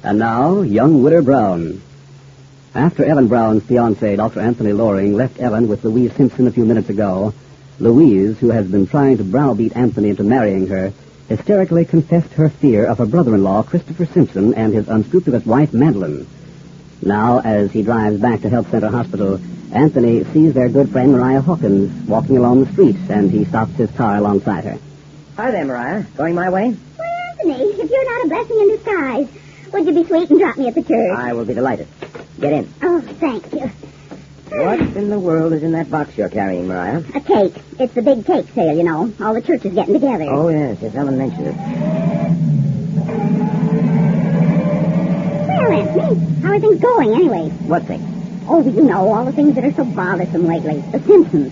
And now, young Widder Brown. After Ellen Brown's fiancé, Dr. Anthony Loring, left Ellen with Louise Simpson a few minutes ago, Louise, who has been trying to browbeat Anthony into marrying her, hysterically confessed her fear of her brother-in-law, Christopher Simpson, and his unscrupulous wife, Madeline. Now, as he drives back to Health Center Hospital, Anthony sees their good friend Mariah Hawkins walking along the street, and he stops his car alongside her. Hi there, Mariah. Going my way? Well, Anthony, if you're not a blessing in disguise, would you be sweet and drop me at the church? I will be delighted. Get in. Oh, thank you. What in the world is in that box you're carrying, Mariah? A cake. It's the big cake sale, you know. All the churches getting together. Oh, yes. Ellen mentioned it. Well, Anthony, how are things going, anyway? What thing? Oh, you know, all the things that are so bothersome lately. The Simpsons.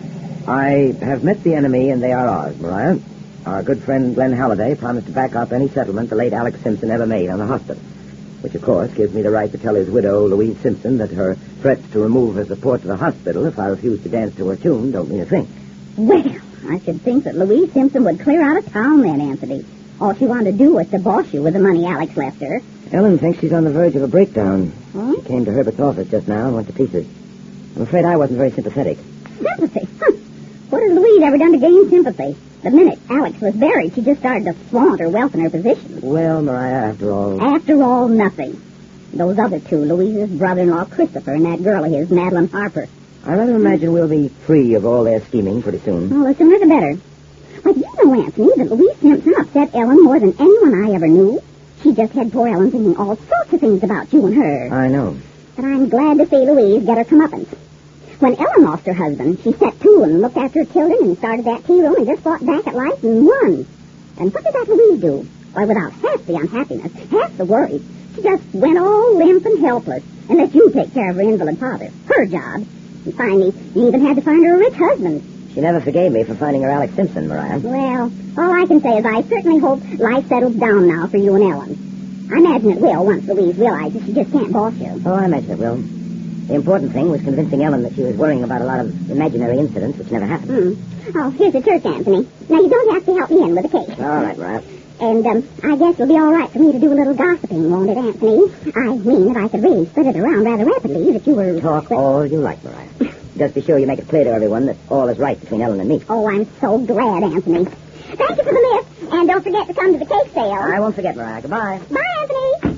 I have met the enemy, and they are ours, Mariah. Our good friend Glenn Halliday promised to back up any settlement the late Alex Simpson ever made on the hospital, which, of course, gives me the right to tell his widow, Louise Simpson, that her threats to remove her support to the hospital if I refuse to dance to her tune don't mean a thing. Well, I should think that Louise Simpson would clear out of town then, Anthony. All she wanted to do was to boss you with the money Alex left her. Ellen thinks she's on the verge of a breakdown. Hmm? She came to Herbert's office just now and went to pieces. I'm afraid I wasn't very sympathetic. Sympathy? Huh. What has Louise ever done to gain sympathy? The minute Alex was buried, she just started to flaunt her wealth and her position. Well, Mariah, after all... After all, nothing. Those other two, Louise's brother-in-law, Christopher, and that girl of his, Madeline Harper. I rather imagine we'll be free of all their scheming pretty soon. Well, the sooner the better. But you know, Anthony, that Louise Simpson upset Ellen more than anyone I ever knew. She just had poor Ellen thinking all sorts of things about you and her. I know. But I'm glad to see Louise get her comeuppance. When Ellen lost her husband, she set to and looked after her children and started that tea room and just fought back at life and won. And what did that Louise do? Why, without half the unhappiness, half the worry, she just went all limp and helpless and let you take care of her invalid father. Her job. And finally, you even had to find her a rich husband. She never forgave me for finding her Alex Simpson, Mariah. Well, all I can say is I certainly hope life settles down now for you and Ellen. I imagine it will once Louise realizes she just can't boss you. Oh, I imagine it will. The important thing was convincing Ellen that she was worrying about a lot of imaginary incidents which never happened. Oh, here's the church, Anthony. Now, you don't have to help me in with the cake. All right, Mariah. And, I guess it'll be all right for me to do a little gossiping, won't it, Anthony? I mean that I could really spread it around rather rapidly that you were... Talk all you like, Mariah. Just be sure you make it clear to everyone that all is right between Ellen and me. Oh, I'm so glad, Anthony. Thank you for the lift, and don't forget to come to the cake sale. I won't forget, Mariah. Goodbye. Bye, Anthony.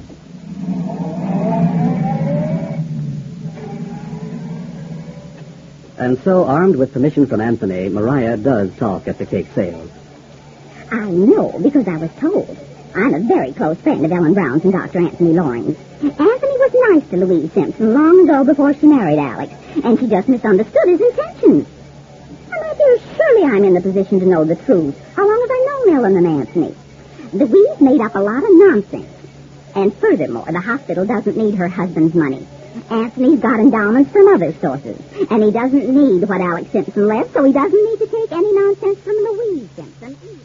And so, armed with permission from Anthony, Mariah does talk at the cake sale. I know, because I was told. I'm a very close friend of Ellen Brown's and Dr. Anthony Loring's. Anthony was nice to Louise Simpson long ago before she married Alex, and she just misunderstood his intentions. And my dear, surely I'm in the position to know the truth. How long have I known Ellen and Anthony? Louise made up a lot of nonsense. And furthermore, the hospital doesn't need her husband's money. Anthony's got endowments from other sources, and he doesn't need what Alex Simpson left, so he doesn't need to take any nonsense from Louise Simpson either.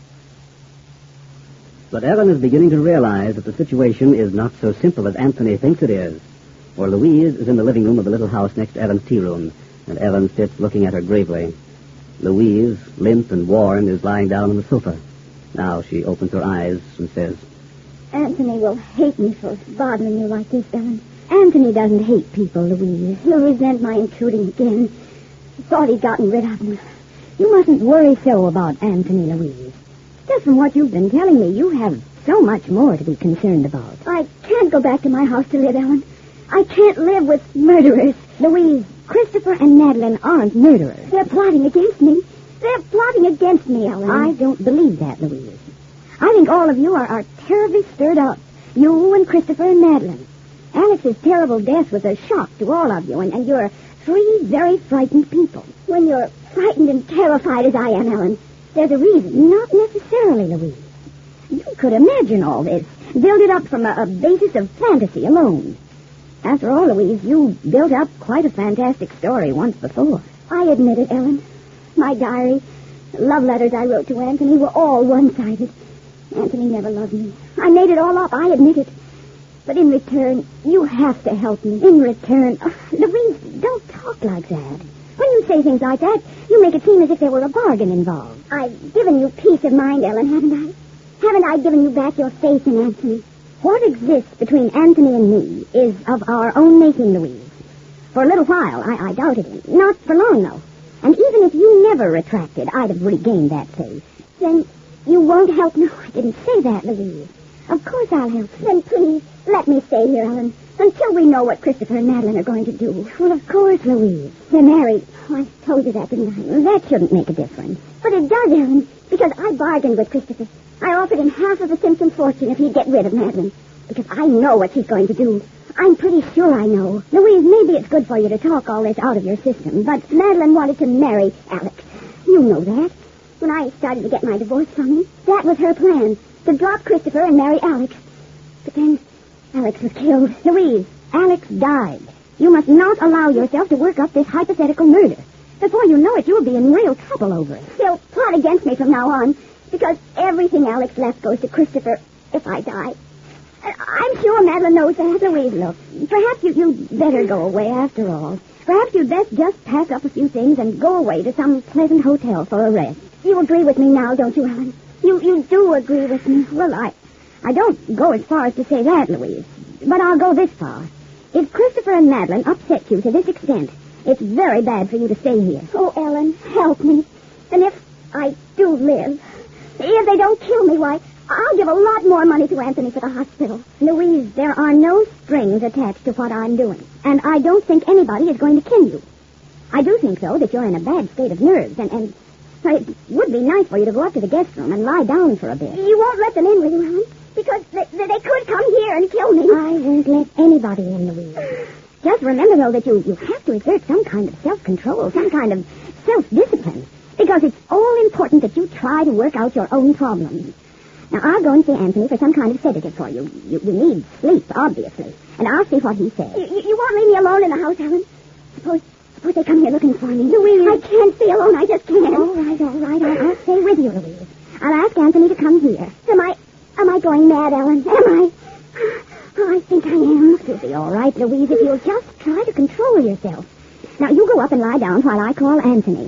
But Ellen is beginning to realize that the situation is not so simple as Anthony thinks it is. For Louise is in the living room of the little house next to Ellen's tea room, and Ellen sits looking at her gravely. Louise, limp and worn, is lying down on the sofa. Now she opens her eyes and says, Anthony will hate me for bothering you like this, Ellen. Anthony doesn't hate people, Louise. He'll resent my intruding again. He thought he'd gotten rid of him. You mustn't worry so about Anthony, Louise. Just from what you've been telling me, you have so much more to be concerned about. I can't go back to my house to live, Ellen. I can't live with murderers. Louise, Christopher and Madeline aren't murderers. They're plotting against me. They're plotting against me, Ellen. I don't believe that, Louise. I think all of you are terribly stirred up. You and Christopher and Madeline. Alex's terrible death was a shock to all of you, and you're three very frightened people. When you're frightened and terrified as I am, Ellen, there's a reason. Not necessarily, Louise. You could imagine all this, build it up from a basis of fantasy alone. After all, Louise, you built up quite a fantastic story once before. I admit it, Ellen. My diary, the love letters I wrote to Anthony were all one-sided. Anthony never loved me. I made it all up, I admit it. But in return, you have to help me. In return... Oh, Louise, don't talk like that. When you say things like that, you make it seem as if there were a bargain involved. I've given you peace of mind, Ellen, haven't I? Haven't I given you back your faith in Anthony? What exists between Anthony and me is of our own making, Louise. For a little while, I doubted him. Not for long, though. And even if you never retracted, I'd have regained that faith. Then you won't help? No, I didn't say that, Louise. Of course I'll help. Then please, let me stay here, Ellen, until we know what Christopher and Madeline are going to do. Well, of course, Louise. They're married. Oh, I told you that, didn't I? That shouldn't make a difference. But it does, Ellen, because I bargained with Christopher. I offered him half of the Simpson fortune if he'd get rid of Madeline. Because I know what she's going to do. I'm pretty sure I know. Louise, maybe it's good for you to talk all this out of your system, but Madeline wanted to marry Alex. You know that. When I started to get my divorce from him, that was her plan, to drop Christopher and marry Alex. But then Alex was killed. Louise, Alex died. You must not allow yourself to work up this hypothetical murder. Before you know it, you'll be in real trouble over it. He'll plot against me from now on, because everything Alex left goes to Christopher if I die. I'm sure Madeline knows that. Louise, look, perhaps you'd better go away after all. Perhaps you'd best just pack up a few things and go away to some pleasant hotel for a rest. You agree with me now, don't you, Ellen? You do agree with me? Well, I don't go as far as to say that, Louise, but I'll go this far. If Christopher and Madeline upset you to this extent, it's very bad for you to stay here. Oh, Ellen, help me. And if I do live, if they don't kill me, why, I'll give a lot more money to Anthony for the hospital. Louise, there are no strings attached to what I'm doing, and I don't think anybody is going to kill you. I do think, though, that you're in a bad state of nerves, and it would be nice for you to go up to the guest room and lie down for a bit. You won't let them in, will you, Ellen? Because they could come here and kill me. I won't let anybody in, Louise. Just remember, though, that you have to exert some kind of self-control, some kind of self-discipline, because it's all important that you try to work out your own problems. Now, I'll go and see Anthony for some kind of sedative for you. You need sleep, obviously. And I'll see what he says. You won't leave me alone in the house, Ellen? Suppose they come here looking for me. Louise, I can't stay alone. I just can't. All right. I'll stay with you, Louise. I'll ask Anthony to come here. Am I going mad, Ellen? Am I? Oh, I think I am. You'll be all right, Louise, if you'll just try to control yourself. Now, you go up and lie down while I call Anthony.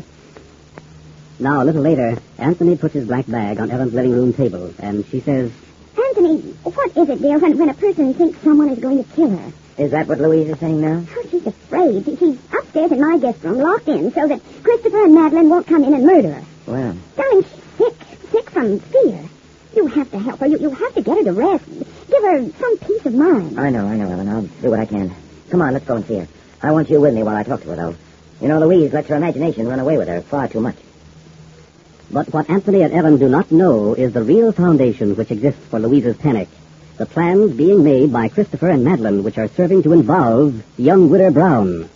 Now, a little later, Anthony puts his black bag on Ellen's living room table, and she says, Anthony, what is it, dear, when a person thinks someone is going to kill her? Is that what Louise is saying now? Oh, she's afraid. She's upstairs in my guest room, locked in, so that Christopher and Madeline won't come in and murder her. Well. Darling, she's sick from fear. You have to help her. You have to get her to rest. Give her some peace of mind. I know, Ellen. I'll do what I can. Come on, let's go and see her. I want you with me while I talk to her, though. You know, Louise lets her imagination run away with her far too much. But what Anthony and Ellen do not know is the real foundation which exists for Louise's panic. The plans being made by Christopher and Madeline, which are serving to involve young Widow Brown.